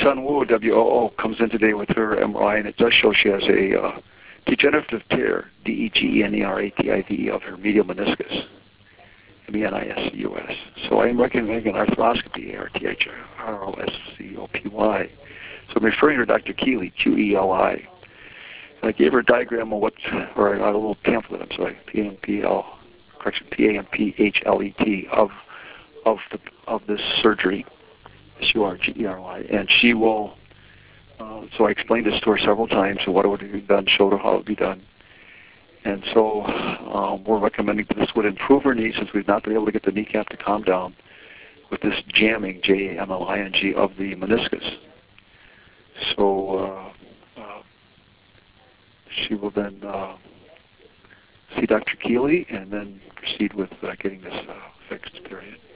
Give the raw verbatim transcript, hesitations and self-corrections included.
Sun Wu, W O O, comes in today with her M R I, and it does show she has a uh, degenerative tear, D E G E N E R A T I V E, of her medial meniscus, M E N I S C U S. So I am recommending an arthroscopy, A R T H R O S C O P Y. So I'm referring her to Doctor Keeley, Q E L I. And I gave her a diagram of what, or a little pamphlet, I'm sorry, P A M P L, correction, P A M P H L E T, of, of, the, of this surgery, S U R G E R Y, and she will, uh, so I explained this to her several times, so what would be done, showed her how it would be done. And so um, we're recommending that this would improve her knee, since we've not been able to get the kneecap to calm down with this jamming, J A M L I N G, of the meniscus. So uh, uh, she will then uh, see Doctor Keeley and then proceed with uh, getting this uh, fixed, period.